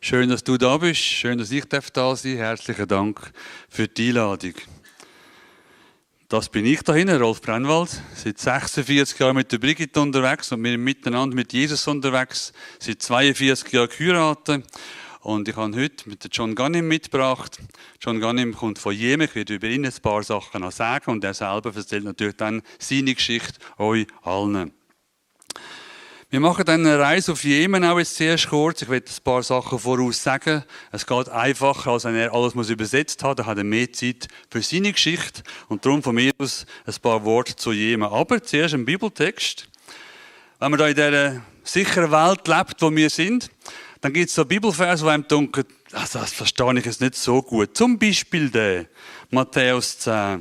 Schön, dass du da bist. Schön, dass ich da sein darf. Herzlichen Dank für die Einladung. Das bin ich da hinten, Rolf Brennwald. Seit 46 Jahren mit der Brigitte unterwegs und wir miteinander mit Jesus unterwegs. Seit 42 Jahren geheiratet. Und ich habe heute mit John Gunnim mitgebracht. John Gunnim kommt von Jemen. Ich werde über ihn ein paar Sachen noch sagen. Und er selber erzählt natürlich dann seine Geschichte euch allen. Wir machen dann eine Reise auf Jemen auch jetzt zuerst kurz. Ich werde ein paar Sachen voraus sagen. Es geht einfacher, als wenn er alles übersetzt hat. Er hat mehr Zeit für seine Geschichte. Und darum von mir aus ein paar Worte zu Jemen. Aber zuerst ein Bibeltext. Wenn man da in dieser sicheren Welt lebt, wo wir sind, dann gibt es so Bibelverse, die einem denken, das verstehe ich jetzt nicht so gut. Zum Beispiel der Matthäus 10.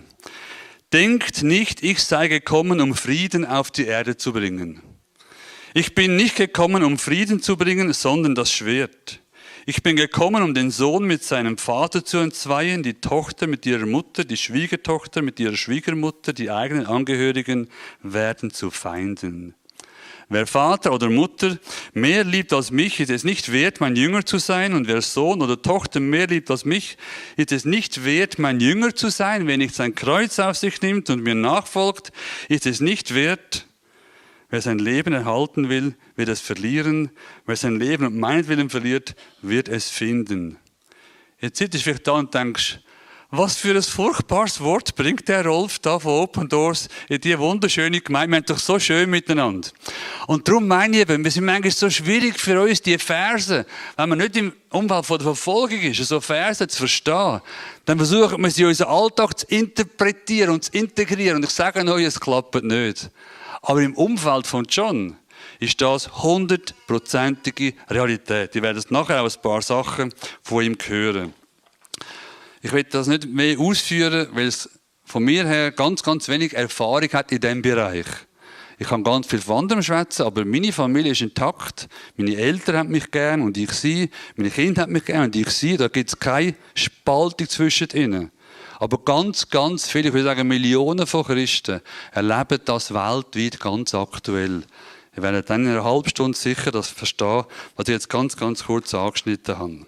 Denkt nicht, ich sei gekommen, um Frieden auf die Erde zu bringen. Ich bin nicht gekommen, um Frieden zu bringen, sondern das Schwert. Ich bin gekommen, um den Sohn mit seinem Vater zu entzweien, die Tochter mit ihrer Mutter, die Schwiegertochter mit ihrer Schwiegermutter, die eigenen Angehörigen werden zu Feinden. Wer Vater oder Mutter mehr liebt als mich, ist es nicht wert, mein Jünger zu sein. Und wer Sohn oder Tochter mehr liebt als mich, ist es nicht wert, mein Jünger zu sein. Wer nicht sein Kreuz auf sich nimmt und mir nachfolgt, ist es nicht wert. Wer sein Leben erhalten will, wird es verlieren. Wer sein Leben um meinetwillen verliert, wird es finden. Jetzt sitzt du vielleicht da und denkst, was für ein furchtbares Wort bringt der Rolf da von Open Doors in diese wunderschöne Gemeinde. Wir haben doch so schön miteinander. Und darum meine ich eben, es ist manchmal so schwierig für uns, die Verse, wenn man nicht im Umfeld von der Verfolgung ist, so Verse zu verstehen, dann versuchen wir sie in unseren Alltag zu interpretieren und zu integrieren. Und ich sage euch, es klappt nicht. Aber im Umfeld von John ist das 100%ige Realität. Ich werde jetzt nachher auch ein paar Sachen von ihm hören. Ich will das nicht mehr ausführen, weil es von mir her ganz, ganz wenig Erfahrung hat in diesem Bereich. Ich kann ganz viel von anderem schwätzen, aber meine Familie ist intakt. Meine Eltern haben mich gern und ich sie. Meine Kinder haben mich gern und ich sie. Da gibt es keine Spaltung zwischen ihnen. Aber ganz, ganz viele, ich würde sagen Millionen von Christen, erleben das weltweit ganz aktuell. Ich werde dann in einer halben Stunde sicher das verstehen, was ich jetzt ganz, ganz kurz angeschnitten habe.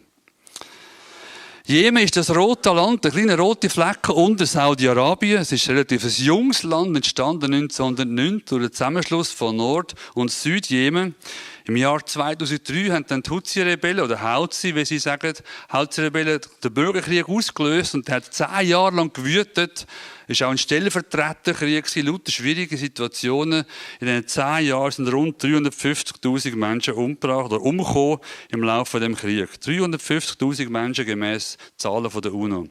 Jemen ist das rote Land, der kleine rote Flecken unter Saudi-Arabien. Es ist ein relativ junges Land, entstanden 1909 durch den Zusammenschluss von Nord- und Südjemen. Im Jahr 2003 haben dann die Houthi-Rebellen, oder Houthi, wie sie sagen, Houthi-Rebellen den Bürgerkrieg ausgelöst und der hat 10 Jahre lang gewütet. Es war auch ein Stellvertreterkrieg, lauter schwierige Situationen. In diesen 10 Jahren sind rund 350'000 Menschen umgebracht oder umgekommen im Laufe dieses Krieges. 350'000 Menschen gemäss Zahlen von der UNO.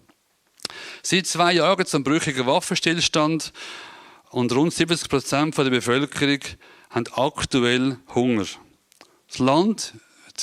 Seit 2 Jahren gibt es einen brüchigen Waffenstillstand und rund 70% der Bevölkerung haben aktuell Hunger. Das Land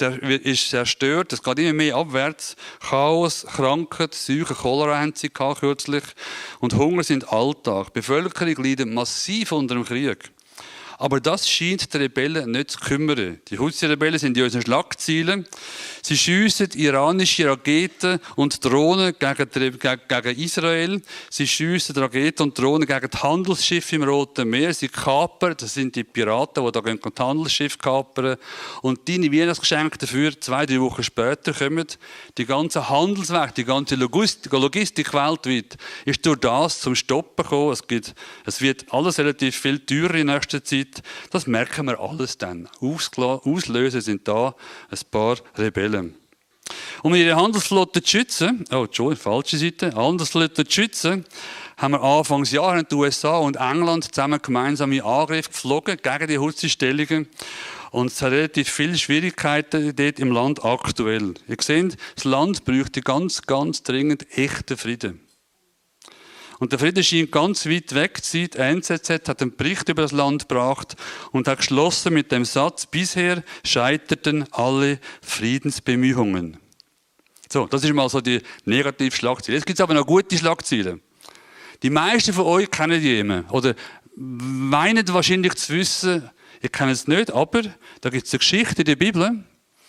ist zerstört, es geht immer mehr abwärts. Chaos, Krankheit, Seuchen, Cholera haben sie kürzlich. Und Hunger sind Alltag. Die Bevölkerung leidet massiv unter dem Krieg. Aber das scheint die Rebellen nicht zu kümmern. Die Houthi-Rebellen sind in unseren Schlagzeilen. Sie schiessen iranische Raketen und Drohnen gegen Israel. Sie schiessen Raketen und Drohnen gegen die Handelsschiffe im Roten Meer. Sie kapern, das sind die Piraten, die da das Handelsschiff kapern. Und deine Weihnachtsgeschenke dafür 2-3 Wochen später kommen. Die ganze Handelsweg, die ganze Logistik weltweit ist durch das zum Stoppen gekommen. Es wird alles relativ viel teurer in nächster Zeit. Das merken wir alles dann. Auslöser sind da ein paar Rebellen. Um ihre Handelsflotte zu schützen, falsche Seite, Handelsflotte zu schützen, haben wir Anfangsjahr in den USA und England zusammen gemeinsame Angriffe geflogen gegen die Houthi-Stellungen. Und es hat relativ viele Schwierigkeiten dort im Land aktuell. Ihr seht, das Land bräuchte ganz, ganz dringend echten Frieden. Und der Frieden scheint ganz weit weg zu sein. Die NZZ hat einen Bericht über das Land gebracht und hat geschlossen mit dem Satz, bisher scheiterten alle Friedensbemühungen. So, das ist mal so die Negativschlagzeile. Jetzt gibt es aber noch gute Schlagzeilen. Die meisten von euch kennen Jemen oder meinen wahrscheinlich zu wissen, ihr kennt es nicht, aber da gibt es eine Geschichte in der Bibel.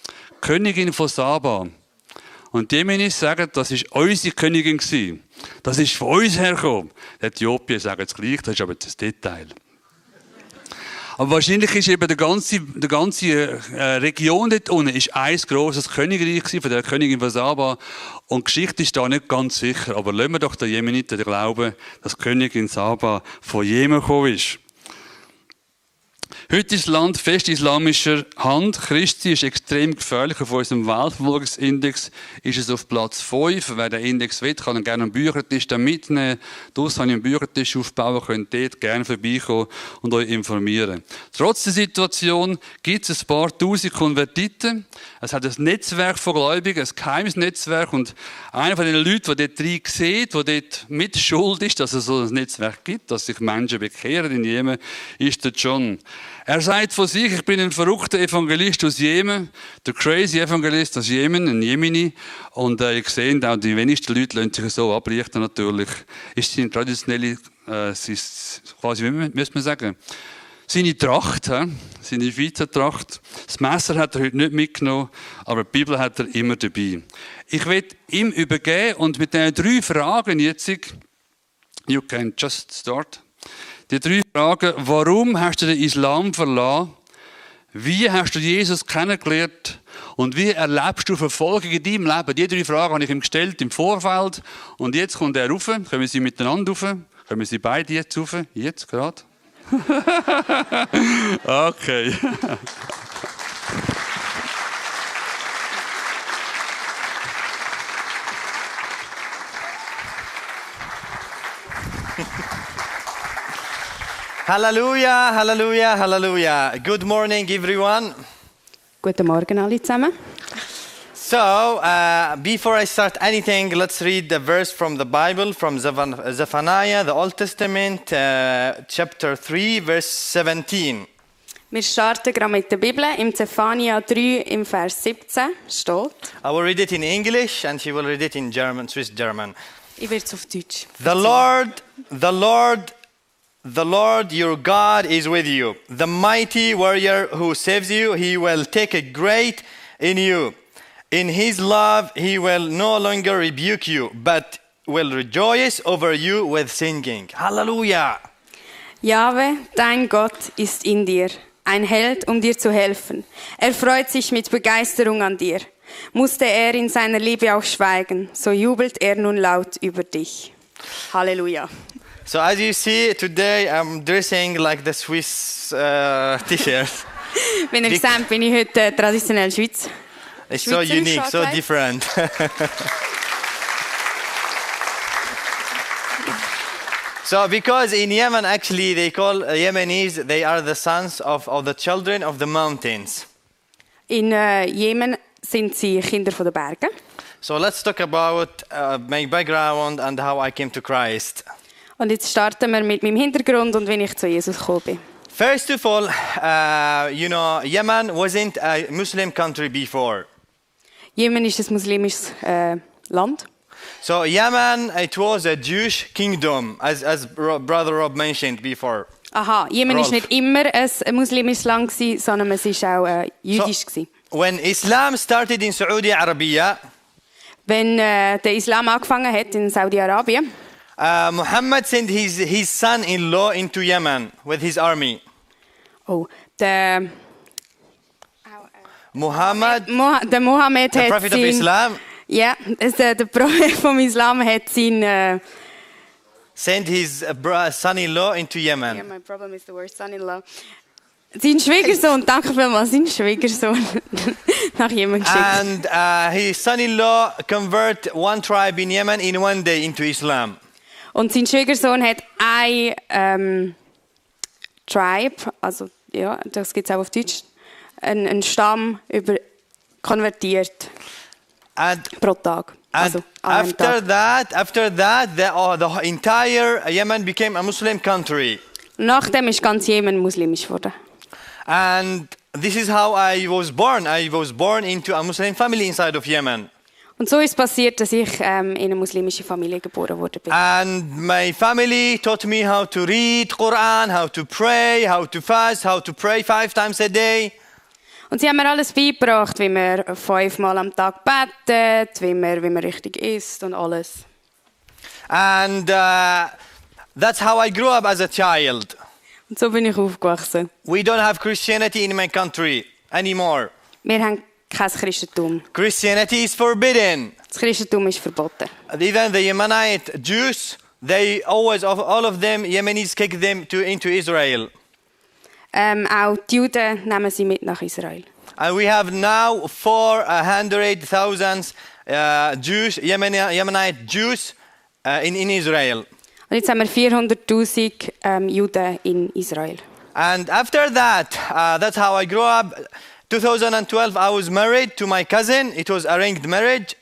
Königin von Saba. Und die Jemenites sagen, das war unsere Königin gewesen. Das ist von uns hergekommen. Die Äthiopier sagen es gleich, das ist aber das Detail. Aber wahrscheinlich ist eben die ganze Region dort unten ist ein grosses Königreich von der Königin von Saba. Und die Geschichte ist da nicht ganz sicher. Aber lassen wir doch den Jemeniten glauben, dass die Königin Saba von Jemen gekommen ist. Heute ist das Land fest islamischer Hand. Christi ist extrem gefährlich. Auf unserem Weltverfolgungsindex ist es auf Platz 5. Wer den Index will, kann ihn gerne am Büchertisch mitnehmen. Draussen habe ich einen Büchertisch aufbauen, könnt dort gerne vorbeikommen und euch informieren. Trotz der Situation gibt es ein paar tausend Konvertiten. Es hat ein Netzwerk von Gläubigen, ein geheimes Netzwerk. Und einer von den Leuten, der dort rein sieht, der dort mit schuld ist, dass es so ein Netzwerk gibt, dass sich Menschen bekehren in Jemen, ist der John. Er sagt von sich, ich bin ein verrückter Evangelist aus Jemen, der crazy Evangelist aus Jemen, ein Jemeni. Und ihr seht auch, die wenigsten Leute lassen sich so abrichten natürlich. Ist seine traditionelle, quasi, wie müsste man sagen, seine Tracht, seine Vizetracht. Das Messer hat er heute nicht mitgenommen, aber die Bibel hat er immer dabei. Ich will ihm übergeben und mit diesen 3 Fragen jetzt, you can just start. Die 3 Fragen, warum hast du den Islam verlassen? Wie hast du Jesus kennengelernt? Und wie erlebst du Verfolgung in deinem Leben? Die 3 Fragen habe ich ihm gestellt im Vorfeld. Und jetzt kommt er rauf. Können sie miteinander rauf? Können sie beide jetzt rauf? Jetzt gerade? Okay. Halleluja, Halleluja, Halleluja. Good morning, everyone. Guten Morgen alle zusammen. So, before I start anything, let's read the verse from the Bible, from Zephaniah, the Old Testament, chapter 3, verse 17. Wir starten gerade mit der Bibel. Im Zephania 3 im Vers 17 steht. I will read it in English and she will read it in German, Swiss German. Ich werde es auf Deutsch. The Lord your God is with you. The mighty warrior who saves you, he will take a great in you. In his love, he will no longer rebuke you, but will rejoice over you with singing. Hallelujah! Jahwe, dein Gott, ist in dir, ein Held, um dir zu helfen. Er freut sich mit Begeisterung an dir. Musste er in seiner Liebe auch schweigen, so jubelt er nun laut über dich. Halleluja! So as you see, today I'm dressing like the Swiss t-shirt. Wenn ihr seht, bin ich heute traditionell Schweiz. It's so unique, so different. So because in Yemen actually they call Yemenis, they are the sons of the children of the mountains. In Jemen sind sie Kinder von den Bergen. So let's talk about my background and how I came to Christ. Und jetzt starten wir mit meinem Hintergrund und wie ich zu Jesus gekommen bin. First of all, Yemen wasn't a Muslim country before. Jemen ist ein muslimisches Land. So Yemen, it was a Jewish kingdom, as Brother Rob mentioned before. Aha, Jemen ist nicht immer ein muslimisches Land gewesen, sondern es ist auch jüdisch gewesen. When Islam started in Saudi Arabia, wenn der Islam angefangen hat in Saudi-Arabien, Muhammad sent his son-in-law into Yemen with his army. Oh, der Mohammed hat Prophet of Islam. Ja, der Prophet vom Islam hat sent his son-in-law into Yemen. Yeah, my problem is the word son-in-law. Sein Schwiegersohn, danke vielmals, sein Schwiegersohn nach Jemen geschickt. And his son-in-law convert one tribe in Yemen in one day into Islam. Und sein Schwiegersohn hat ein Tribe, also ja, das gibt es auch auf Deutsch, einen Stamm konvertiert pro Tag. Also after that, the entire Yemen became a Muslim country. Nachdem ist ganz Jemen muslimisch geworden. And this is how I was born. I was born into a Muslim family inside of Yemen. Und so ist passiert, dass ich in eine muslimische Familie geboren wurde. And my family taught me how to read Quran, how to pray, how to fast, how to pray 5 times a day. Und sie haben mir alles beigebracht, wie man 5-mal am Tag betet, wie man richtig isst und alles. And that's how I grew up as a child. Und so bin ich aufgewachsen. We don't have Christianity in my country anymore. Wir haben kein Christentum. Christianity is forbidden. Das Christentum ist verboten. Even the Yemenite Jews, they always, all of them, Yemenis kick them into Israel. Auch die Juden nehmen sie mit nach Israel. And we have now 400,000 Jews, Yemenite Jews in Israel. Und jetzt haben wir 400'000 Juden in Israel. And after that, that's how I grew up. 2012, I was married to my cousin. It was arranged marriage.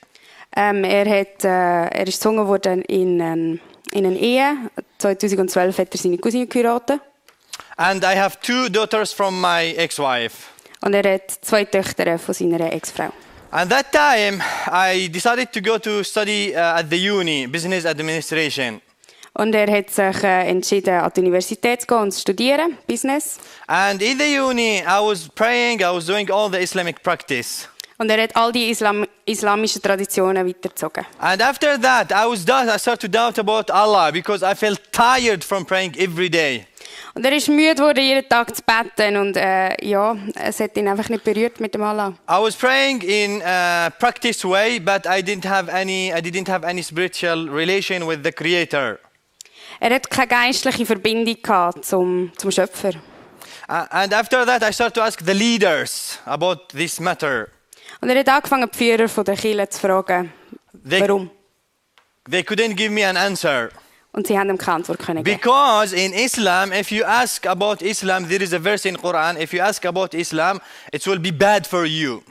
Er ist gezwungen worden in eine Ehe. 2012 hat er seine Cousine geheiratet. And I have 2 daughters from my ex-wife. Und er hat 2 Töchter von seiner Ex-Frau. And that time, I decided to go to study at the uni, business administration. Und er hat sich entschieden, an die Universität zu gehen und zu studieren, Business. And in the uni, I was praying, I was doing all the Islamic practice. Und er hat all die islamischen Traditionen weitergezogen. And after that, I started to doubt about Allah because I felt tired from praying every day. Und er ist müde geworden, jeden Tag zu beten. Und ja, es hat ihn einfach nicht berührt mit dem Allah. I was praying in a practice way, but I didn't have any spiritual relation with the Creator. Er hat keine geistliche Verbindung gehabt zum Schöpfer. And after that, I started to ask the leaders about this matter. Und er hat angefangen, die Führer der Kirche zu fragen, warum. They couldn't give me an answer. Und sie haben ihm keine Antwort geben. Because in Islam, if you ask about Islam, there is a verse in Quran. If you ask about Islam, it will be bad for you.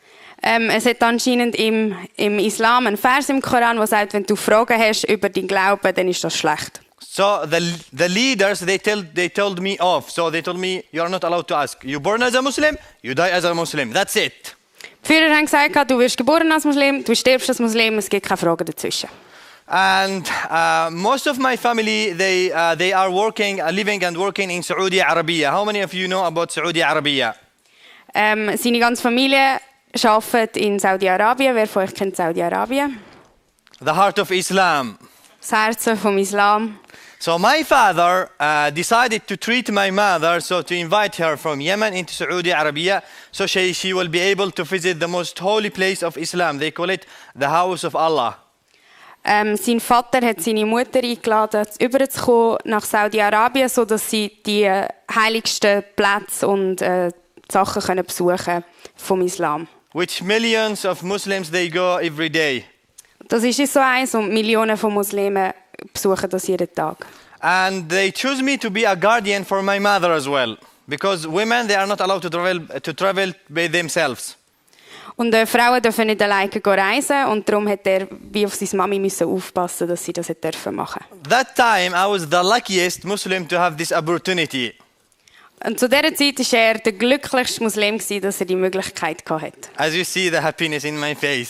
Es hat anscheinend im Islam einen Vers im Koran, der sagt, wenn du Fragen hast über deinen Glauben, dann ist das schlecht. So the leaders, they told me off. So they told me, you are not allowed to ask. You're born as a Muslim, you die as a Muslim. That's it. Die Führer haben gesagt, du wirst geboren als Muslim, du stirbst als Muslim, es gibt keine Fragen dazwischen. And most of my family, they are living and working in Saudi Arabia. How many of you know about Saudi Arabia? Seine ganze Familie arbeitet in Saudi-Arabien. Wer von euch kennt Saudi-Arabien? The heart of Islam. Das Herz vom Islam. So my father decided to treat my mother, so to invite her from Yemen into Saudi Arabia, so she will be able to visit the most holy place of Islam. They call it the house of Allah. Sein Vater hat seine Mutter eingeladen, überzukommen nach Saudi-Arabien, sodass sie die heiligsten Plätze und Sachen können besuchen vom Islam. Which millions of Muslims they go every day. Das ist so eins und Millionen von Muslimen besuchen das jeden Tag. And they choose me to be a guardian for my mother as well, because women they are not allowed to travel by themselves. Und Frauen dürfen nicht alleine reisen und darum hat er wie auf seine Mami müssen aufpassen, dass sie das dürfen machen. That time I was the luckiest Muslim to have this opportunity. Und zu dieser Zeit war er der glücklichste Muslim, dass er die Möglichkeit hatte. As you see the happiness in my face.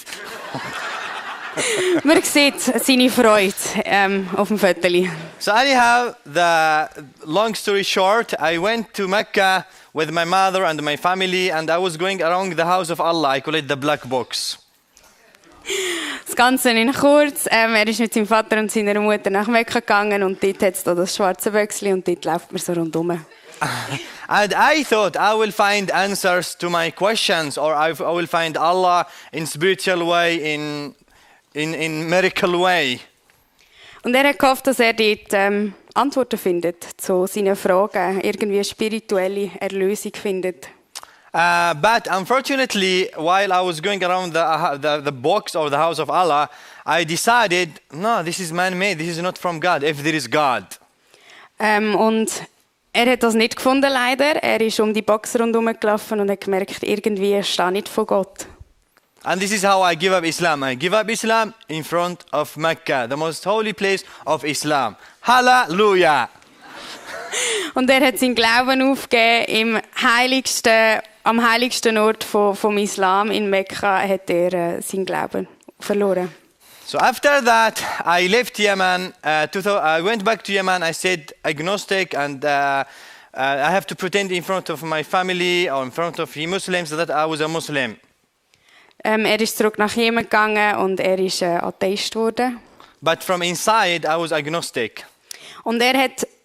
Man sieht seine Freude auf dem Foto. So anyhow, the long story short, I went to Mecca with my mother and my family, and I was going around the house of Allah. I call it the black box. Das Ganze in kurz. Er ist mit seinem Vater und seiner Mutter nach Mekka gegangen und dort hat es das schwarze Böckchen und dort läuft man so rundherum. And I thought I will find answers to my questions, or I will find Allah in spiritual way, in miracle way. Und er hat gehofft, dass er dort Antworten findet zu seinen Fragen, irgendwie spirituelle Erlösung findet. But unfortunately, while I was going around the box or the house of Allah, I decided, no, this is man-made. This is not from God. If there is God. Und er hat das nicht gefunden, leider. Er ist die Box rundherum gelaufen und hat gemerkt, irgendwie steht nicht von Gott. And this is how I give up Islam. I give up Islam in front of Mecca, the most holy place of Islam. Hallelujah! Und er hat seinen Glauben aufgegeben am heiligsten Ort vom Islam in Mekka hat er seinen Glauben verloren. So after that, I left Yemen. I went back to Yemen. I stayed agnostic, and I have to pretend in front of my family or in front of Muslims that I was a Muslim. Er ist zurück nach Jemen gegangen und er ist Atheist geworden. But from inside, I was agnostic. Und er hat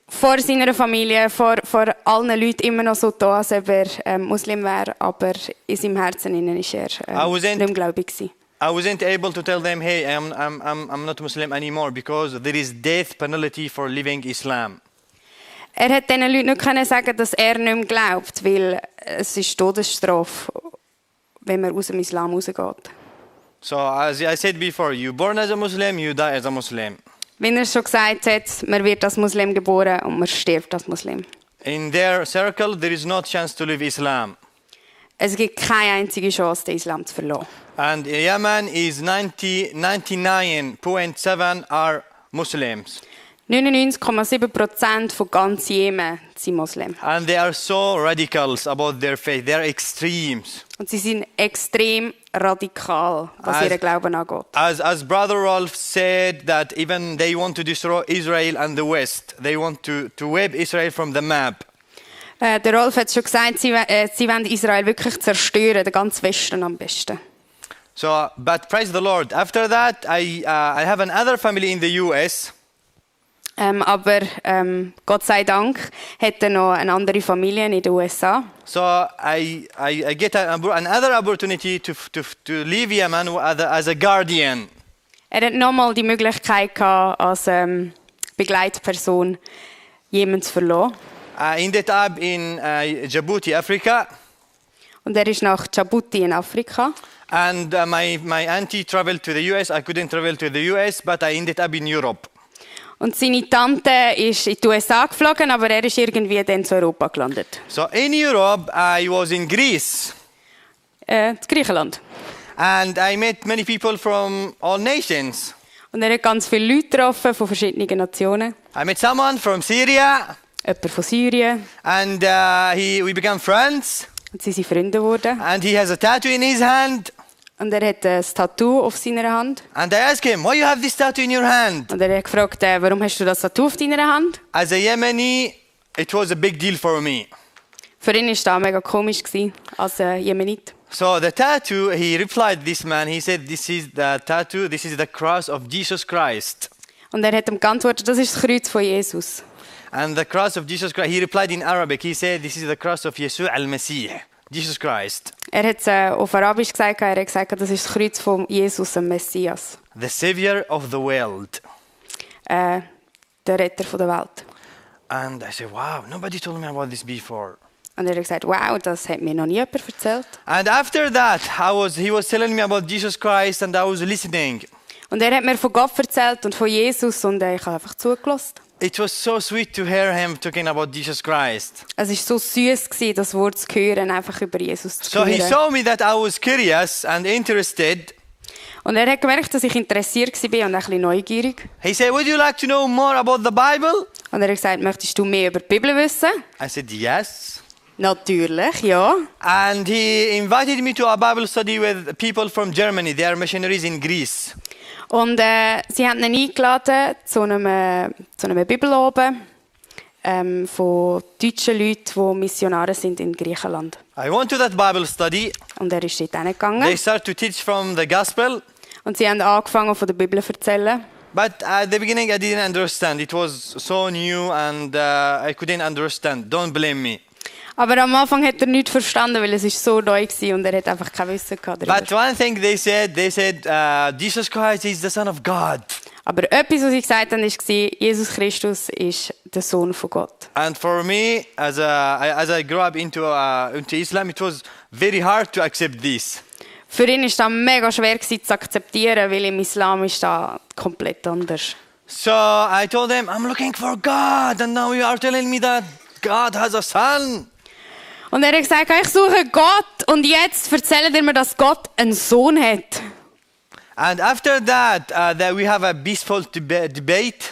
vor seiner Familie, vor allen Leuten immer noch so da, als ob er Muslim wäre, aber in seinem Herzen innen ist er nicht mehr gläubig gewesen. I wasn't able to tell them, hey, I'm not Muslim anymore because there is death penalty for living Islam. Er hat diesen Leuten nicht können sagen, dass er nicht mehr glaubt, weil es ist Todesstrafe, wenn man aus dem Islam rausgeht. So as I said before, you born as a Muslim, you die as a Muslim. Wie er schon gesagt hat, man wird als Muslim geboren und man stirbt als Muslim. In their circle, there is no chance to live Islam. Es gibt keine einzige Chance, den Islam zu verlassen. And Yemen is 99.7% are Muslims. 99,7% von ganz Jemen sind Muslim. And they are so radicals about their faith. They are extremes. Und sie sind extrem radikal, was ihren Glauben angeht. As Brother Rolf said that even they want to destroy Israel and the West. They want to wipe Israel from the map. Der Rolf hat schon gesagt, sie wollen Israel wirklich zerstören, den ganzen Westen am besten. So, but praise the Lord. After that, I have another family in the US. Aber Gott sei Dank hat er noch eine andere Familie in den USA. So I get another opportunity to leave Yemen as a guardian. Er hat nochmal die Möglichkeit gehabt, als Begleitperson Jemen zu verlassen. I ended up in Djibouti, Africa. Und er ist nach Djibouti in Afrika. And my auntie traveled to the US. I couldn't travel to the US, but I ended up in Europe. Und seine Tante ist in die USA geflogen, aber er ist irgendwie dann zu Europa gelandet. So in Europe, I was in Greece. In Griechenland. And I met many people from all nations. Und er hat ganz viele Leute getroffen von verschiedenen Nationen. I met someone from Syria. Jemand von Syrien. And we became friends. Und sie sind Freunde geworden. And he has a tattoo in his hand. Und er hat ein Tattoo auf seiner Hand. And I asked him, why you have this tattoo in your hand? Und er hat gefragt, warum hast du das Tattoo auf deiner Hand? As a Yemeni, it was a big deal for me. Für ihn war das mega komisch als Jemenit. So the tattoo, he replied, this man, he said, this is the tattoo, this is the cross of Jesus Christ. Und er hat ihm geantwortet, das ist das Kreuz von Jesus. And the cross of Jesus Christ, he replied in Arabic, he said, this is the cross of Yeshua al-Masih, Jesus Christ. Er hat es auf Arabisch gesagt, er hat gesagt, das ist das Kreuz von Jesus, dem Messias. The Savior of the world. Der Retter der Welt. And I said, wow, nobody told me about this before. Und er hat gesagt, wow, das hat mir noch nie jemand erzählt. And after that, he was telling me about Jesus Christ and I was listening. Und er hat mir von Gott erzählt und von Jesus und ich habe einfach zugelassen. It was so sweet to hear him talking about Jesus Christ. Es war so süß, das Wort zu hören, einfach über Jesus zu So he hören. saw me that I was curious and interested. Und er hat gemerkt, dass ich interessiert war und ein bisschen neugierig. He said, would you like to know more about the Bible? Und er hat gesagt, möchtest du mehr über die Bibel wissen? I said, yes. Natürlich, ja. And he invited me to a Bible study with people from Germany. They are missionaries in Greece. Und sie haben ihn eingeladen zu einem Bibelabend von deutschen Leuten, die Missionare sind in Griechenland. I went to that Bible study. Und er ist dort They hingegangen. started to teach from the gospel. Und sie haben angefangen, von der Bibel zu erzählen. But at the beginning I didn't understand. It was so new and I couldn't understand. Don't blame me. Aber am Anfang hat er nichts verstanden, weil es ist so neu war und er hat einfach kein Wissen gehabt darüber. But one thing they said, Jesus Christ is the Son of God. Aber etwas, was sie gesagt haben, war, Jesus Christus ist der Sohn von Gott. And for me, as I grew up into Islam, it was very hard to accept this. Für ihn war das mega schwer zu akzeptieren, weil im Islam ist das komplett anders. So I told them, I'm looking for God, and now you are telling me that God has a son. Und er hat gesagt, ich suche Gott und jetzt erzählen ihr mir, dass Gott einen Sohn hat. And after that, we have a peaceful debate.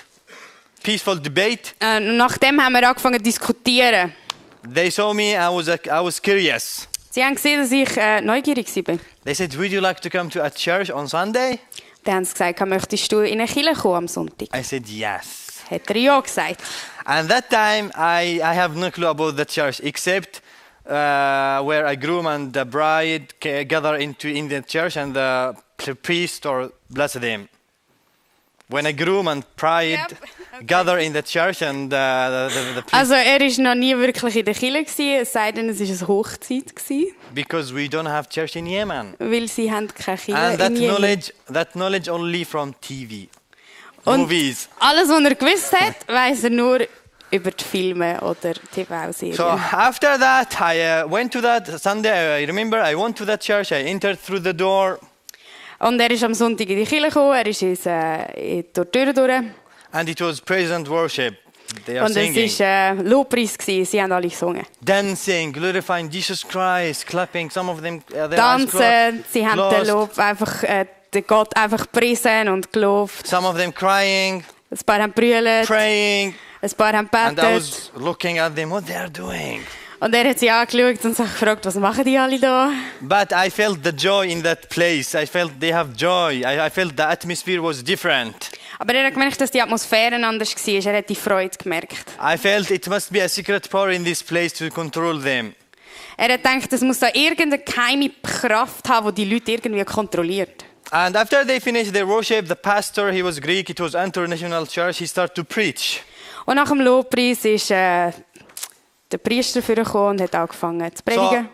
Nachdem haben wir angefangen zu diskutieren. They saw me, I was curious. Sie haben gesehen, dass ich neugierig war. They said, would you like to come to a church on Sunday? Dann haben sie gesagt, möchtest du in eine Kirche kommen am Sonntag? I said, yes. Hat er ja gesagt. And that time, I have no clue about the church, except where a groom and the bride gather in the church and the priest or bless them. when a groom and bride Yep, okay. gather in the church and the priest, Also er war noch nie wirklich in der Kirche gewesen, es sei denn, es war eine Hochzeit gewesen, because we don't have church in Yemen. weil sie haben keine Kirche And that in Jemen. knowledge only from TV, Und movies. alles, was er gewusst hat, weiss er nur über die Filme oder TV-Serien. So after that, I went to that Sunday. I remember I went to that church. I entered through the door, Und er ist am Sonntag in die Kirche gekommen, er ist durch die Tür durch. and it was praise and worship. They are Und es singing, war Lobpreis, sie haben alle gesungen. dancing, glorifying Jesus Christ, clapping. Some of them their eyes Tanzen, sie haben den closed. Lob einfach, den Gott einfach gepriesen und gelobt. Some of them crying, Ein paar haben brüllt, praying, ein paar haben and I gebetet. was looking at them, what they are doing. Und er hat sie angeschaut und sich gefragt, was machen die alle da? But I felt the joy in that place. I felt they have joy. I felt the atmosphere was different. Aber er hat gemerkt, dass die Atmosphäre anders war. Er hat die Freude gemerkt. I felt it must be a secret power in this place to control them. Er hat gedacht, es muss da irgendeine geheime Kraft haben, die die Leute irgendwie kontrolliert. And after they finished their worship, the pastor, he was Greek, it was international church, he started to preach. Und nach dem Lobpreis ist der Priester vorgekommen und hat angefangen zu So predigen.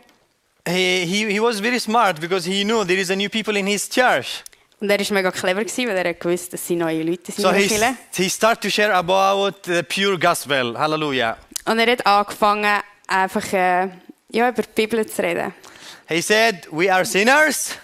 he was very smart because he knew there is a new people in his church. Und er war mega clever, weil er hat gewusst, dass sie neue Leute sind So in der Kirche. he started to share about the pure gospel. Hallelujah. Und er hat angefangen, einfach über die Bibel zu reden. He said, we are sinners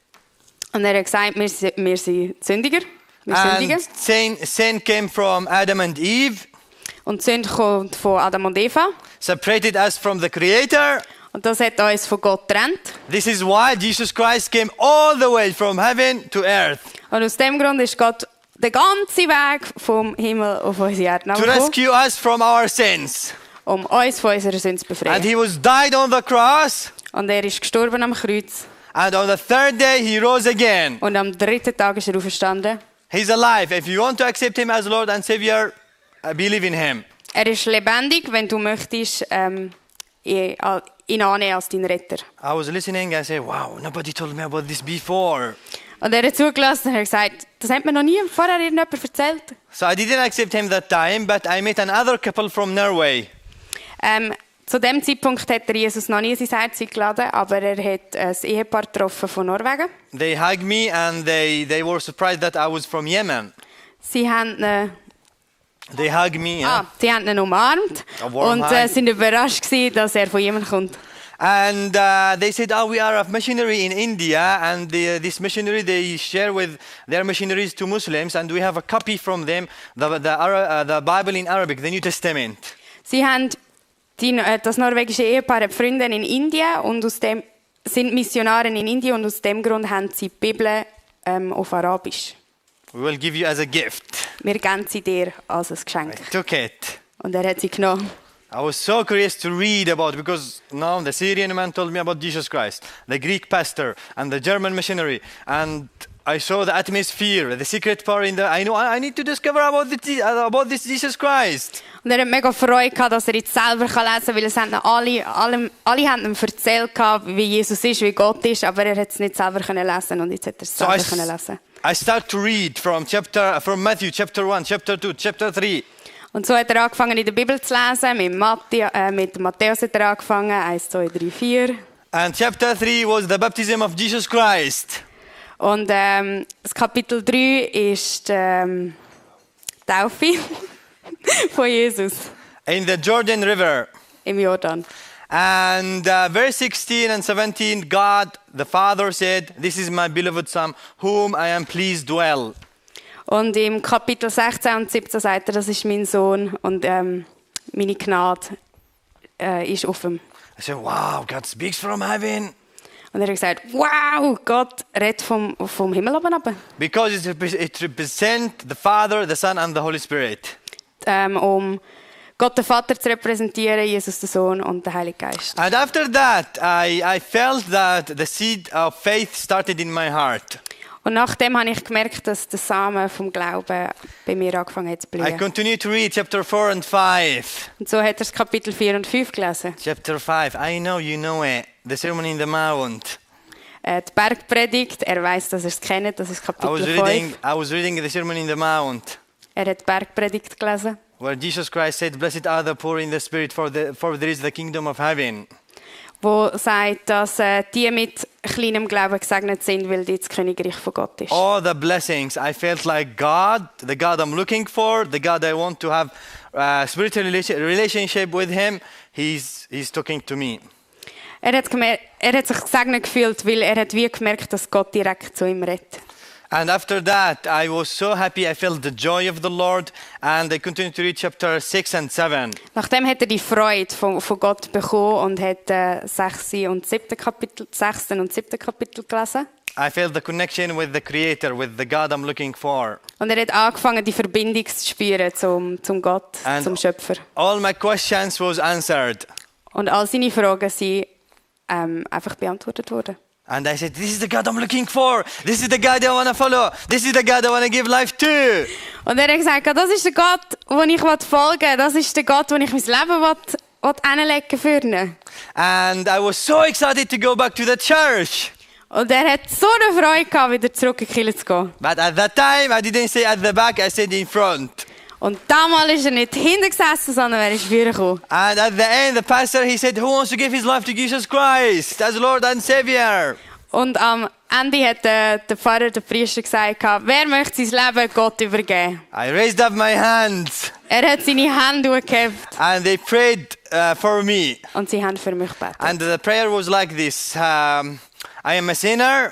Und er hat gesagt, wir sind Sündiger. Wir sündigen. and sin came from Adam and Eve, Und die Sünde kommt von Adam und Eva. separated us from the Creator. Und das hat uns von Gott getrennt. This is why Jesus Christ came all the way from heaven to earth Und aus dem Grund ist Gott den ganzen Weg vom Himmel auf unsere Erde to gekommen, rescue us from our sins. um uns von unserer Sünde zu And befreien. he was died on the cross, Und er ist gestorben am Kreuz. and on the third day he rose again. Und am dritten Tag ist er auferstanden. He's alive. If you want to accept him as Lord and Savior, believe in him. Er ist lebendig, wenn du möchtest ihn annehmen als deinen Retter. I was listening. I said, wow, nobody told me about this before. Und er hat zugelassen und hat gesagt, das hat mir noch nie vorher irgendjemand erzählt. So I didn't accept him that time, but I met another couple from Norway. Zu dem Zeitpunkt hat er Jesus noch nie in sein Herz eingeladen, aber er hat ein Ehepaar getroffen von Norwegen. They hugged me and they were surprised that I was from Yemen. Sie haben ihn, They hugged me. Yeah. sie haben ihn umarmt A warm und hug. sind überrascht gewesen, dass er von Jemen kommt. And they said, oh, we are a missionary in India, and this missionary, they share with their missionaries to Muslims, and we have a copy from them, the Bible in Arabic, the New Testament. Sie haben das norwegische Ehepaar hat Freunde in Indien und aus dem sind Missionare in Indien und aus dem Grund haben sie die Bibel auf Arabisch. We will give you as a gift. Wir geben sie dir als ein Geschenk. I took it. Und er hat sie genommen. I was so curious to read about, because now the Syrian man told me about Jesus Christ, the Greek pastor, and the German missionary, and I saw the atmosphere, the secret power in the. I know I need to discover about this Jesus Christ. Und er hat mega Freude gehabt, dass er jetzt selber lesen kann, weil es haben alle haben ihm erzählt, wie Jesus ist, wie Gott ist, aber er hat es nicht selber lesen und jetzt hat er es So selber lesen. I start to read from Matthew chapter 1, chapter 2, chapter 3. Und so hat er angefangen in der Bibel zu lesen, mit Matthäus hat er angefangen, 1, 2, 3, 4. And chapter 3 was the baptism of Jesus Christ. Und das Kapitel 3 ist die Taufe von Jesus In the Jordan River. im Jordan. And verse 16 and 17, God the Father said, this is my beloved Son, whom I am pleased well. Und im Kapitel 16 und 17 sagt er, das ist mein Sohn und meine Gnade ist auf ihm. I said, wow, God speaks from heaven. Und er hat gesagt, wow, Gott redet vom Himmel runter. Because it represents the Father, the Son, and the Holy Spirit. Um Gott den Vater zu repräsentieren, Jesus den Sohn und den Heiligen Geist. And after that, I felt that the seed of faith started in my heart. Und nachdem habe ich gemerkt, dass der Samen vom Glauben bei mir angefangen hat zu I blühen. continued to read chapter 4 and 5. Und so hat er das Kapitel 4 und 5 gelesen. Chapter 5, I know you know it. The Sermon in the Mount. die Bergpredigt. Er weiß, dass er es kennt, das ist Kapitel 5. I was reading the Sermon in the Mount, Er hat die Bergpredigt gelesen, where Jesus Christ said, "Blessed are the poor in the spirit, for there is the kingdom of heaven." wo sagt, dass die mit kleinem Glauben gesegnet sind, weil dort das Königreich von Gott ist. All the blessings, I felt like God, the God I'm looking for, the God I want to have a spiritual relationship with Him, He's talking to me. Er hat sich gesegnet gefühlt, weil er hat wie gemerkt, dass Gott direkt zu ihm redet. And after that, I was so happy. I felt the joy of the Lord, and I continued to read chapter 6 and 7. Nachdem hat er die Freude von Gott bekommen und hat 6. und 7. Kapitel gelesen. I felt the connection with the Creator, with the God I'm looking for. Und er hat angefangen, die Verbindung zu spüren zum Gott, And zum Schöpfer. all my questions was answered. Und all seine Fragen sind einfach beantwortet worden. And I said, this is the God I'm looking for. This is the God I want to follow. This is the God I want to give life to. Und er hat gesagt, das ist der Gott, dem ich folgen will. Das ist der Gott, dem ich mein Leben hinlegen für ihn. And I was so excited to go back to the church. Und er hat so eine Freude gehabt, wieder zurück in die Kirche zu gehen. But at that time, I didn't stay at the back, I stayed in front. Und damals ist er nicht hinten gesessen, sondern er ist vorgekommen. And at the end, the pastor, he said, who wants to give his life to Jesus Christ as Lord and Savior? Und am Ende hat der Pfarrer, der Priester gesagt, wer möchte sein Leben Gott übergeben? I raised up my hands Er hat seine Hände hochgehebt and they prayed for me. und sie haben für mich gebetet. And the prayer was like this. I am a sinner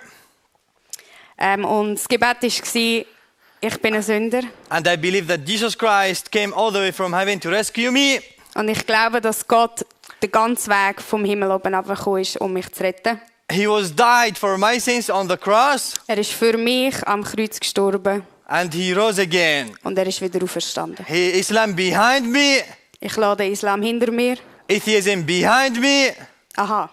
Und das Gebet war, ich bin ein Sünder. and I believe that Jesus Christ came all the way from heaven to rescue me. Und ich glaube, dass Gott den ganzen Weg vom Himmel oben runtergekommen ist, um mich zu retten. He was died for my sins on the cross Er ist für mich am Kreuz gestorben and he rose again. und er ist wieder auferstanden. Islam behind me, Ich lasse den Islam hinter mir. atheism behind me, Aha.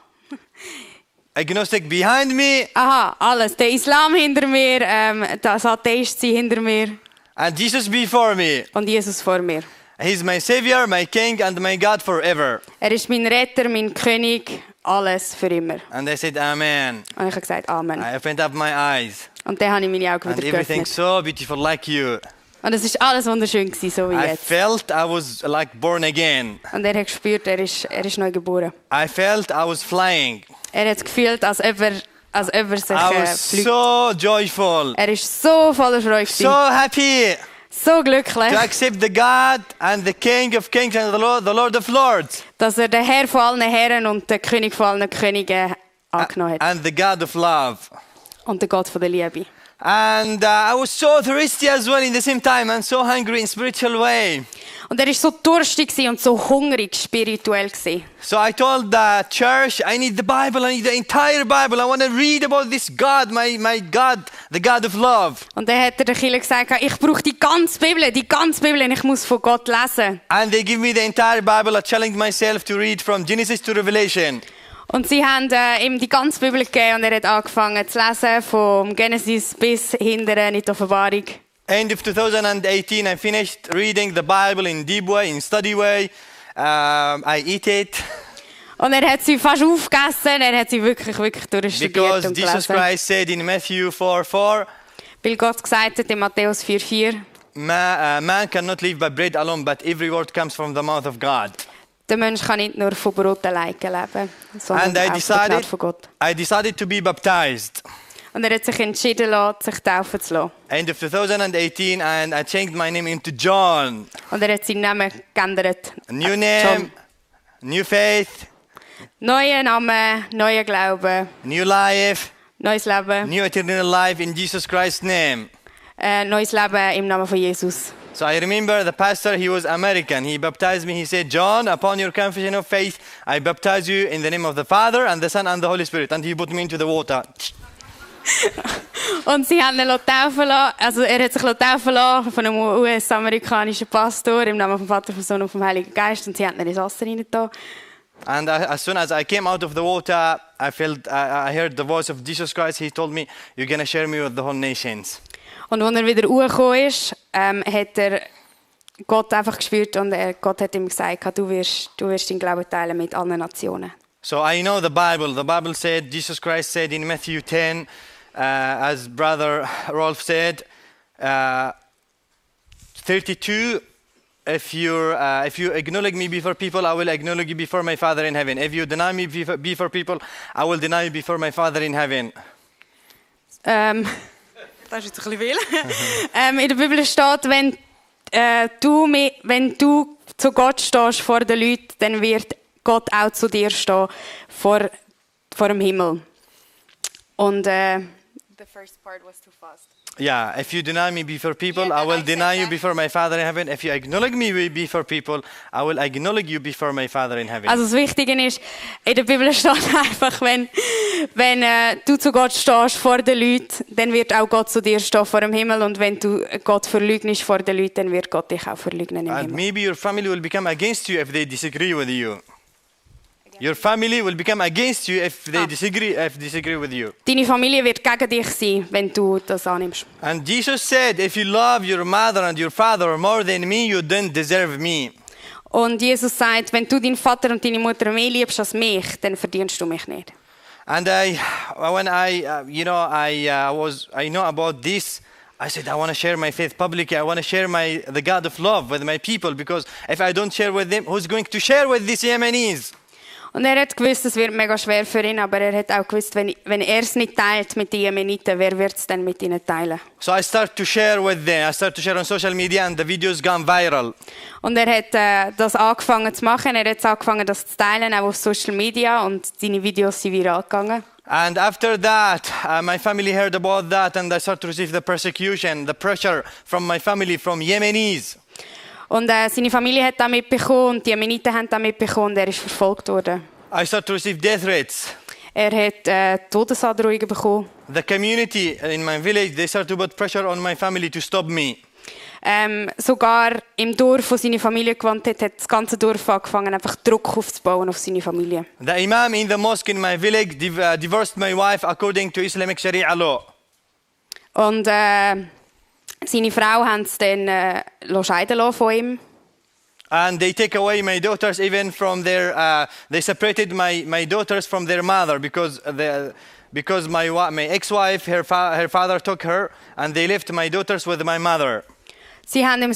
agnostic behind me, Aha, alles. Der Islam hinter mir, das Atheistsein hinter mir and Jesus before me. und Jesus vor mir. He's my Savior, my King, and my God forever. Er ist mein Retter, mein König, alles für immer. And I said, Amen. Und ich habe gesagt, Amen. I opened up my eyes, Und dann habe ich meine Augen and wieder everything geöffnet. so beautiful like you. Und es ist alles wunderschön gewesen, so wie I jetzt. felt I was like born again. Und er hat gespürt, er ist neu geboren. I felt I was flying. Er hat gefühlt, als ob er sich I was fliegt. so joyful, Er ist so voller Freude so gewesen, happy so glücklich, to accept the God and the King of Kings and the Lord of Lords dass er den Herr von allen Herren und den König von allen Königen angenommen hat. and the God of love. Und den Gott von der Liebe. And I was so thirsty as well in the same time and so hungry in spiritual way. Und er war so durstig gewesen und so hungrig spirituell gewesen. So I told the church, I need the Bible, I need the entire Bible. I want to read about this God, my God, the God of love. Und dann hat er der Kirche gesagt, ich brauche die ganze Bibel und ich muss von Gott lesen. And they give me the entire Bible. I challenged myself to read from Genesis to Revelation. Und sie haben ihm die ganze Bibel gegeben und er hat angefangen zu lesen, vom Genesis bis hinterher in die Offenbarung. End of 2018, I finished reading the Bible in deep way, in study way. I eat it Und er hat sie fast aufgegessen, er hat sie wirklich durchstudiert because und Jesus gelesen. Christ said in Matthew 4:4, Weil Gott gesagt hat in Matthäus 4,4, man cannot live by bread alone, but every word comes from the mouth of God. der Mensch kann nicht nur von Brot allein leben, sondern And auch von der Gnade von Gott. I decided to be baptized. Und er hat sich entschieden, sich taufen zu lassen. End of 2018, and I changed my name into John. Und er hat seinen Namen geändert. A new John. name, new faith, Neuer Name, neuer Glaube, new life, neues Leben, new eternal life in Jesus Christ's name. neues Leben im Namen von Jesus. So I remember the pastor, he was American. He baptized me. He said, John, upon your confession of faith, I baptize you in the name of the Father and the Son and the Holy Spirit. And he put me into the water. Und sie haben ihn taufen lassen, also er hat sich taufen lassen von einem US-amerikanischen Pastor im Namen vom Vater, vom Sohn und vom Heiligen Geist und sie haben ihn ins Wasser reingetan. And as soon as I came out of the water, I heard the voice of Jesus Christ. He told me, you're going to share me with the whole nations. Und als er wieder hochgekommen ist, hat er Gott einfach gespürt und Gott hat ihm gesagt, du wirst deinen Glauben teilen mit allen Nationen. So I know the Bible. The Bible said, Jesus Christ said in Matthew 10, as Brother Rolf said, 32, if you acknowledge me before people, I will acknowledge you before my Father in heaven. If you deny me before people, I will deny you before my Father in heaven. Das ist jetzt ein bisschen viel. In der Bibel steht, wenn du zu Gott stehst vor den Leuten, dann wird Gott auch zu dir stehen vor dem Himmel. Und the first part was too fast. Yeah, if you deny me before people, Yeah, I will I deny said you that. before my Father in heaven. If you acknowledge me before people, I will acknowledge you before my Father in heaven. Also das Wichtige ist, in der Bibel steht einfach, wenn du zu Gott stehst vor den Leuten, dann wird auch Gott zu dir stehen vor dem Himmel. Und wenn du Gott verleugnest vor den Leuten, dann wird Gott dich auch verleugnen im And Himmel. maybe your family will become against you if they disagree with you. Your family will become against you if they disagree with you. Deine Familie wird gegen dich sein, wenn du das annimmst. And Jesus said, if you love your mother and your father more than me, you don't deserve me. Und Jesus sagt, wenn du deinen Vater und deine Mutter mehr liebst als mich, dann verdienst du mich nicht. And when I know about this, I said, I want to share my faith publicly. I want to share the God of love with my people, because if I don't share with them, who's going to share with these Yemenis? Und er hat gewusst, es wird mega schwer für ihn, aber er hat auch gewusst, wenn er es nicht teilt mit den Jemeniten, wer wird es dann mit ihnen teilen? So I start to share with them. I start to share on social media, and the videos gone viral. Und er hat das angefangen zu machen, er hat angefangen, das zu teilen, auch auf Social Media, und seine Videos sind viral gegangen. And after that, my family heard about that, and I started to receive the persecution, the pressure from my family, from Yemenis. Und seine Familie hat das mitbekommen und die Jemeniten haben das mitbekommen und er ist verfolgt worden. I started to receive death threats. Er hat Todesandrohungen bekommen. The community in my village, they started to put pressure on my family to stop me. Sogar im Dorf, wo seine Familie gewohnt hat, hat das ganze Dorf angefangen, einfach Druck aufzubauen auf seine Familie. The imam in the mosque in my village divorced my wife according to Islamic Sharia law. Und seine Frau haben es dann scheiden lassen von ihm. And they take away my daughters even from their. They separated my daughters from their mother because my ex-wife, her father took her, and they left my daughters with my mother. Sie haben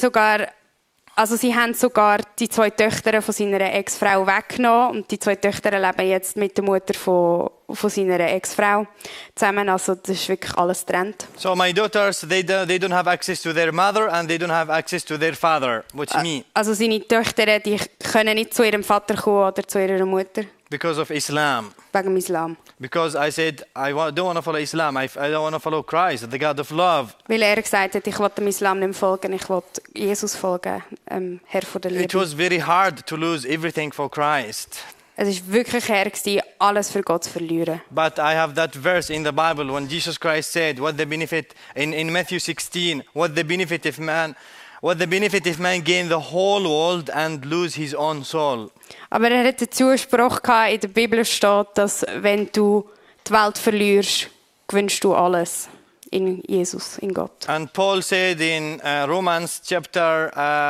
sogar die zwei Töchter von seiner Ex-Frau weggenommen und die zwei Töchter leben jetzt mit der Mutter von seiner Ex-Frau zusammen. Also das ist wirklich alles getrennt. So my daughters, they don't have access to their mother and they don't have access to their father, which me. Also seine Töchter, die können nicht zu ihrem Vater kommen oder zu ihrer Mutter. Because of Islam. Wegen dem Islam. Because I said, don't want to follow Islam. I don't want to follow Christ, the God of love. Weil er gesagt hat, ich will dem Islam nicht folgen, ich will Jesus folgen, Herr von der It Liebe. was very hard to lose everything for Christ. Es war wirklich schwer, alles für Gott zu verlieren. But I have that verse in the Bible when Jesus Christ said, what the benefit, in Matthew 16, what the benefit if man gain the whole world and lose his own soul. Aber er hat den Zuspruch gehabt, in der Bibel steht, dass wenn du die Welt verlierst, gewinnst du alles in Jesus, in Gott. And Paul said in Romans chapter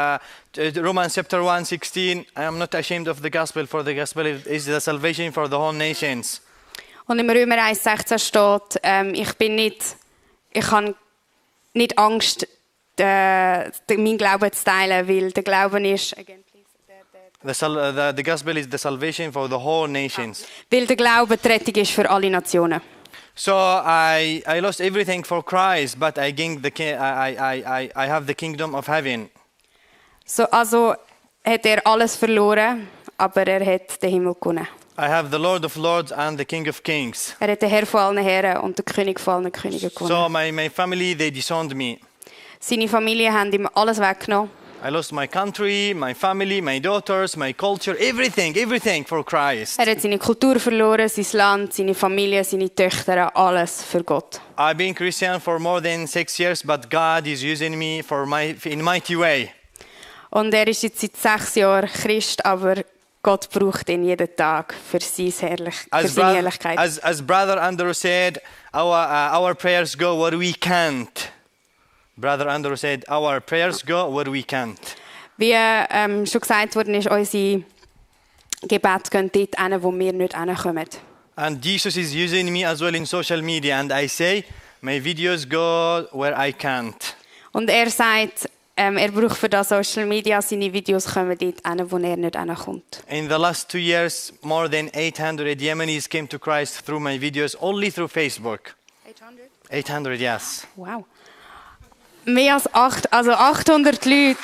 1:16, I am not ashamed of the gospel, for the gospel is the salvation for the whole nations. Und im Römer 1,16 steht, ich habe nicht Angst, meinen Glauben zu teilen, weil der Glauben ist, The gospel is the salvation for the whole nations. weil der Glaube die Rettung ist für alle Nationen. So I lost everything for Christ, but I gained I have the kingdom of heaven. So, also hat er alles verloren, aber er hat den Himmel gewonnen. I have the Lord of Lords and the King of Kings. Er hat den Herr von allen Herren und den König von allen Königen gewonnen. So my family, they disowned me. Seine Familie haben ihm alles weggenommen. I lost my country, my family, my daughters, my culture, everything for Christ. Er hat seine Kultur verloren, sein Land, seine Familie, seine Töchter, alles für Gott. I've been Christian for more than 6 years, but God is using me in mighty way. Und er ist jetzt seit 6 Jahren Christ, aber Gott braucht ihn jeden Tag für seine Herrlichkeit. As Brother Andrew said, our prayers go where we can't. Brother Andrew said, our prayers go where we can't. Wie schon gesagt worden ist, Gebet gehen dort hin, wo wir nicht hinkommen. And Jesus is using me as well in social media. And I say, my videos go where I can't. Und er sagt, er braucht für das Social Media, seine Videos kommen dort hin, wo er nicht hinkommt. In the last 2 years, more than 800 Yemenis came to Christ through my videos, only through Facebook. 800, yes. Wow. Mehr als 800 Leute.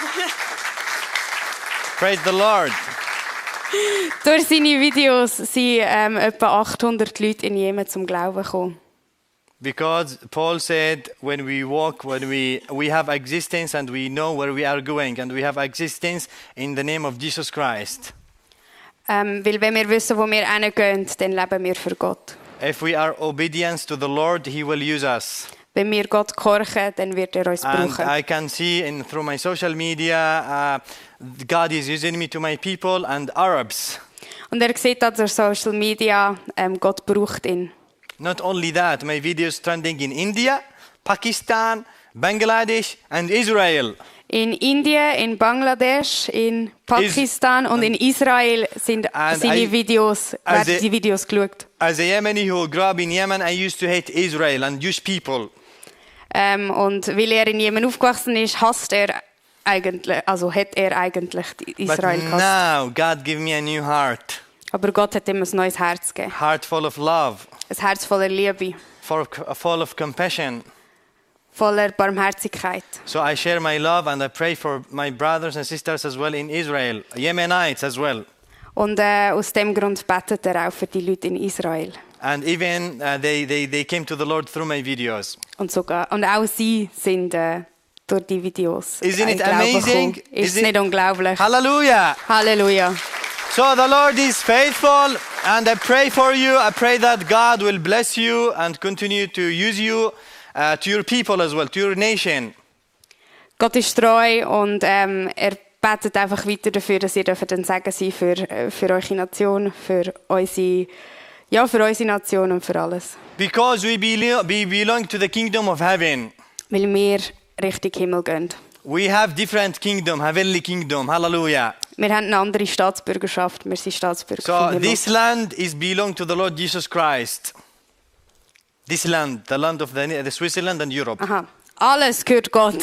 Praise the Lord. Durch seine Videos sind etwa 800 Leute in Jemen zum Glauben gekommen. Because Paul said, when we walk, when we have existence and we know where we are going, and we have existence in the name of Jesus Christ. Weil wenn wir wissen, wo wir hingehen, dann leben wir für Gott. If we are obedient to the Lord, He will use us. Wenn wir Gott gehorchen, dann wird er uns And brauchen. I can see through my social media, God is using me to my people and Arabs. Und er sieht auch durch Social Media, Gott braucht ihn. Not only that, my videos trending in India, Pakistan, Bangladesh and Israel. In Indien, in Bangladesch, in Pakistan und in Israel sind And seine Videos, werden die Videos geschaut. As a Yemeni who grew up in Yemen, I used to hate Israel and Jewish people. Und weil er in Jemen aufgewachsen ist, hat er eigentlich Israel But gehasst. now God gave me a new heart, Aber Gott hat ihm ein neues Herz gegeben. heart full of love, Ein Herz voller Liebe, full of compassion. voller Barmherzigkeit. So I share my love and I pray for my brothers and sisters as well in Israel, Yemenites as well. Und aus dem Grund betet er auch für die Leute in Israel. And even they came to the Lord through my videos. Und auch sie sind durch die Videos Isn't it Glauben amazing? gekommen. Ist es nicht unglaublich? Hallelujah! Halleluja. So the Lord is faithful, and I pray for you. I pray that God will bless you and continue to use you to your people as well, to your nation. Gott ist treu und er betet einfach weiter dafür, dass ihr ein Segen sein für eure Nation, für unsere Nation und für alles. Because we belong to the kingdom of heaven. Weil wir Richtung Himmel gehen. We have different kingdom, heavenly kingdom. Hallelujah. Wir haben eine andere Staatsbürgerschaft. Wir sind Staatsbürger So vom Himmel. this land is belong to the Lord Jesus Christ. This land, the land of the Switzerland and Europe. Aha. Alles gehört Gott.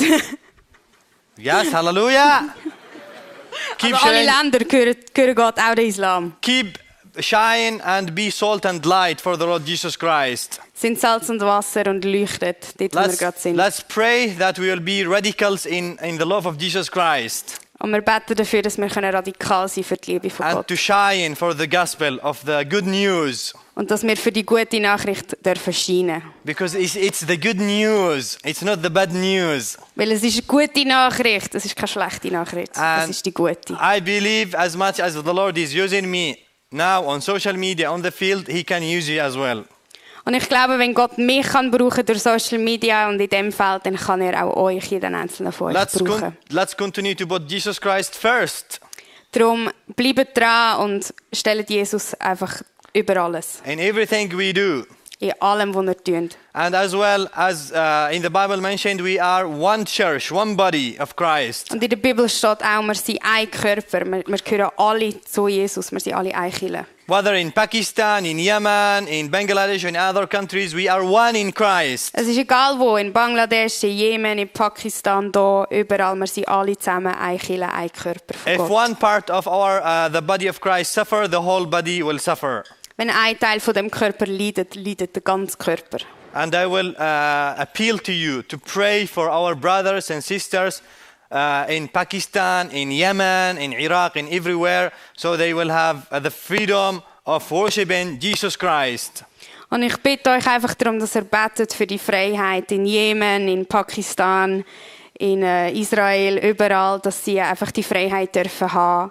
Yes, hallelujah. Keep Also alle shining, Länder gehören Gott, auch der Islam. keep shine and be salt and light for the Lord Jesus Christ. Sind Salz und Wasser und leuchtet, dort wo wir gerade sind. Let's pray that we will be radicals in the love of Jesus Christ Und wir beten dafür, dass wir radikal sein für die Liebe von and Gott. to shine for the gospel of the good news. Und dass wir für die gute Nachricht dürfen scheinen. Because it's the good news. It's not the bad news. Weil es ist eine gute Nachricht, es ist keine schlechte Nachricht, es And ist die gute. I believe as much as the Lord is using me now on social media, on the field, He can use you as well. Und ich glaube, wenn Gott mich kann brauchen durch Social Media und in dem Feld, dann kann er auch euch, jeden einzelnen von euch brauchen. Let's continue to put Jesus Christ first Darum bleibt dran und stellt Jesus einfach über alles. in everything we do. In allem, was ihr tut. And as well as in the Bible mentioned, we are one church, one body of Christ. Und in der Bibel steht auch, wir sind ein Körper. Wir gehören alle zu Jesus. Wir sind alle eine Kirche. Whether in Pakistan, in Yemen, in Bangladesh, or in other countries, we are one in Christ. Es ist egal wo, in Bangladesch, in Jemen, in Pakistan, da, überall. Wir sind alle zusammen ein Kirche, ein Körper von If Gott. one part of the body of Christ suffer, the whole body will suffer. Wenn ein Teil von dem Körper leidet, leidet der ganze Körper. And I will appeal to you to pray for our brothers and sisters in Pakistan, in Yemen, in Iraq, in everywhere, so they will have the freedom of worshiping Jesus Christ. Und ich bitte euch einfach darum, dass ihr betet für die Freiheit in Jemen, in Pakistan, in Israel, überall, dass sie einfach die Freiheit dürfen haben,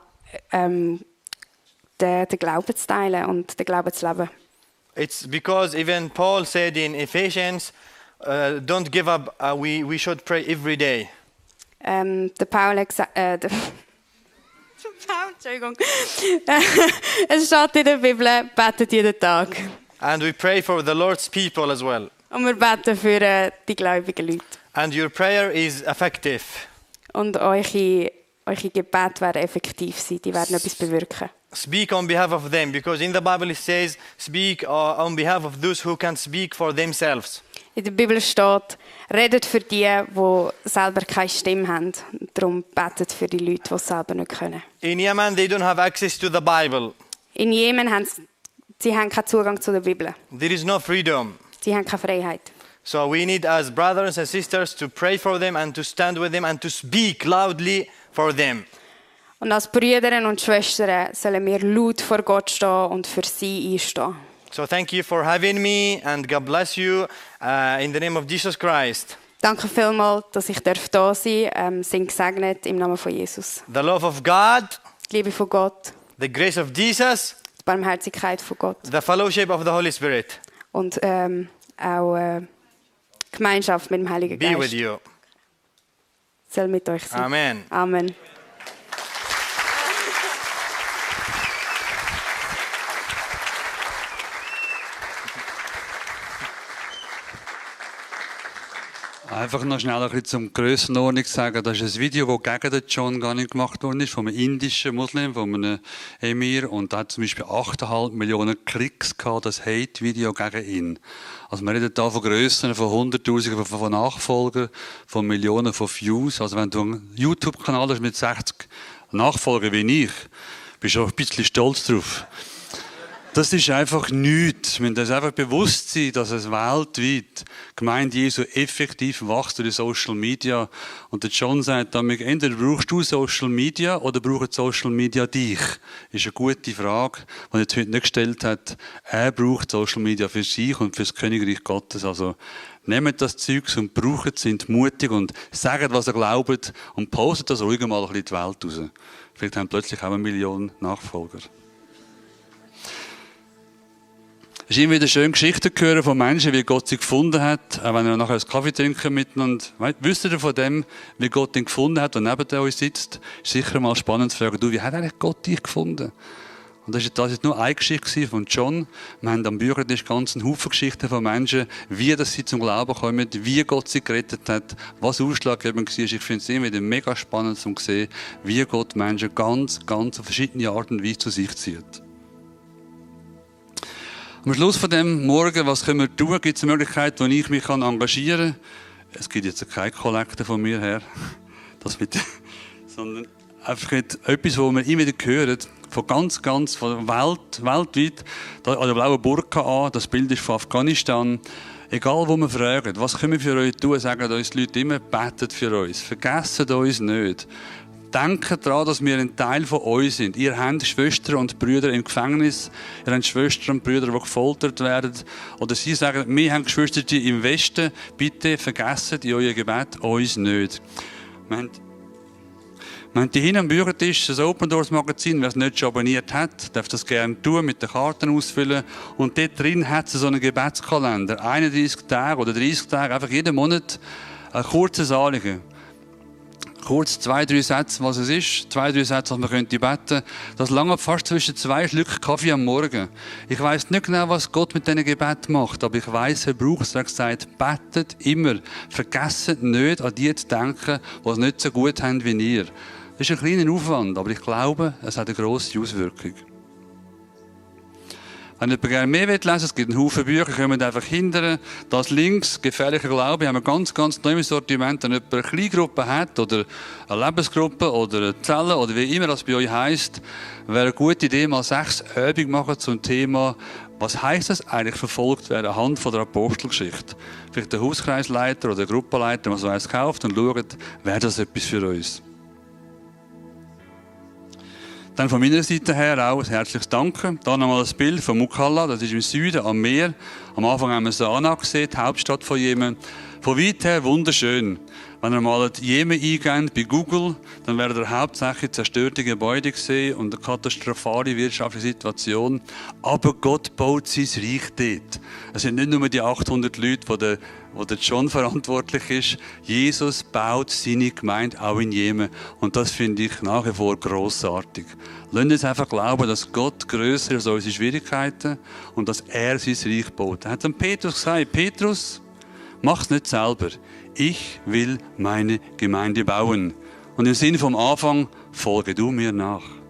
den Glauben zu teilen und den Glauben zu leben. It's because even Paul said in Ephesians, don't give up, we should pray every day. Der Paul hat gesagt, Entschuldigung. Es steht in der Bibel, betet jeden Tag. And we pray for the Lord's people as well. Und wir beten für die gläubigen Leute. And your prayer is effective. Und eure Gebete werden effektiv sein, die werden etwas bewirken. speak on behalf of them, because in the Bible it says, speak on behalf of those who can speak for themselves. In der Bibel steht, redet für die selber keine Stimme haben. Darum betet für die Leute, die es selber nicht können. In Yemen, they don't have access to the Bible. In Jemen haben sie keinen Zugang zu der Bibel. There is no freedom. Sie haben keine Freiheit. So we need as brothers and sisters to pray for them and to stand with them and to speak loudly for them. Und als Brüder und Schwestern sollen wir laut vor Gott stehen und für sie einstehen. So thank you for having me and God bless you in the name of Jesus Christ. Danke vielmals, dass ich da sein darf. Sind gesegnet im Namen von Jesus. The love of God, Die Liebe von Gott, the grace of Jesus, die Barmherzigkeit von Gott the fellowship of the Holy Spirit und auch Gemeinschaft mit dem Heiligen be with Geist you. soll mit euch sein. Amen. Amen. Einfach noch schnell ein bisschen zum Grössenordnung sagen. Das ist ein Video, das gegen den John gar nicht gemacht worden ist, von einem indischen Muslim, von einem Emir. Und da hat zum Beispiel 8,5 Millionen Klicks gehabt, das Hate-Video gegen ihn. Also wir reden hier von Grössen, von Hunderttausenden von Nachfolgern, von Millionen von Views. Also wenn du einen YouTube-Kanal hast mit 60 Nachfolgern wie ich, bist du auch ein bisschen stolz drauf. Das ist einfach nichts. Wir müssen uns einfach bewusst sein, dass es weltweit die Gemeinde Jesu effektiv wächst durch Social Media. Und der John sagt damit, entweder brauchst du Social Media oder braucht Social Media dich? Das ist eine gute Frage, die er heute nicht gestellt hat. Er braucht Social Media für sich und für das Königreich Gottes. Also nehmt das Zeugs und braucht es, sind mutig und sagt, was ihr glaubt und postet das ruhig mal ein bisschen in die Welt raus. Vielleicht haben plötzlich auch 1 Million Nachfolger. Es ist immer wieder schön, Geschichten zu hören von Menschen, wie Gott sie gefunden hat. Auch wenn wir nachher einen Kaffee trinken miteinander. Wisst ihr von dem, wie Gott ihn gefunden hat und neben euch sitzt? Ist sicher mal spannend zu fragen, wie hat eigentlich Gott dich gefunden? Und das war nur eine Geschichte von John. Wir haben am Büchertisch ganz einen Haufen Geschichten von Menschen, wie dass sie zum Glauben kommen, wie Gott sie gerettet hat, was ausschlaggebend war. Ich finde es immer wieder mega spannend zu sehen, wie Gott Menschen ganz auf verschiedene Arten und Weise zu sich zieht. Am Schluss von dem Morgen, was können wir tun? Gibt es eine Möglichkeit, wo ich mich engagieren kann? Es gibt jetzt keine Kollekte von mir her, das bitte, sondern einfach etwas, wo wir immer wieder hören, von von weltweit, an der blauen Burka an, das Bild ist von Afghanistan. Egal, wo wir fragen, was können wir für euch tun, sagen uns die Leute immer, betet für uns, vergessen uns nicht. Denkt daran, dass wir ein Teil von euch sind. Ihr habt Schwestern und Brüder im Gefängnis. Ihr habt Schwestern und Brüder, die gefoltert werden. Oder sie sagen, wir haben Geschwister im Westen. Bitte vergesst in euer Gebet uns nicht. Wir haben hier hinten am Büchertisch das Open Doors Magazin. Wer es nicht schon abonniert hat, darf das gerne tun, mit den Karten ausfüllen. Und dort drin hat es so einen Gebetskalender. 31 Tage oder 30 Tage, einfach jeden Monat ein kurzes Anliegen. Kurz 2-3 Sätze, was es ist. 2-3 Sätze, was man beten könnte. Das lange fast zwischen 2 Schlücken Kaffee am Morgen. Ich weiss nicht genau, was Gott mit diesen Gebeten macht, aber ich weiss, er braucht es. Er hat gesagt, betet immer. Vergesst nicht, an die zu denken, die es nicht so gut haben wie ihr. Das ist ein kleiner Aufwand, aber ich glaube, es hat eine grosse Auswirkung. Wenn jemand gerne mehr lesen will, es gibt einen Haufen Bücher, kommen einfach hinterher. Das links, gefährlicher Glaube, haben wir ganz neues Sortiment. Wenn jemand eine Kleingruppe hat oder eine Lebensgruppe oder eine Zelle oder wie immer das bei euch heisst, wäre eine gute Idee, mal 6 Übungen machen zum Thema, was heisst das eigentlich, verfolgt werden anhand von der Apostelgeschichte. Vielleicht der Hauskreisleiter oder der Gruppenleiter, der so eins kauft und schaut, wäre das etwas für uns. Dann von meiner Seite her auch ein herzliches Danke. Hier nochmal das Bild von Mukalla, das ist im Süden am Meer. Am Anfang haben wir Sanaa gesehen, die Hauptstadt von Jemen. Von weit her wunderschön. Wenn ihr mal Jemen eingebt bei Google, dann werdet ihr hauptsächlich zerstörte Gebäude sehen und eine katastrophale wirtschaftliche Situation. Aber Gott baut sein Reich dort. Es sind nicht nur die 800 Leute, wo der John verantwortlich ist. Jesus baut seine Gemeinde auch in Jemen. Und das finde ich nach wie vor grossartig. Lasst uns einfach glauben, dass Gott grösser ist als unsere Schwierigkeiten und dass er sein Reich baut. Er hat dann Petrus gesagt, Petrus, mach's nicht selber. Ich will meine Gemeinde bauen. Und im Sinne vom Anfang, folge du mir nach.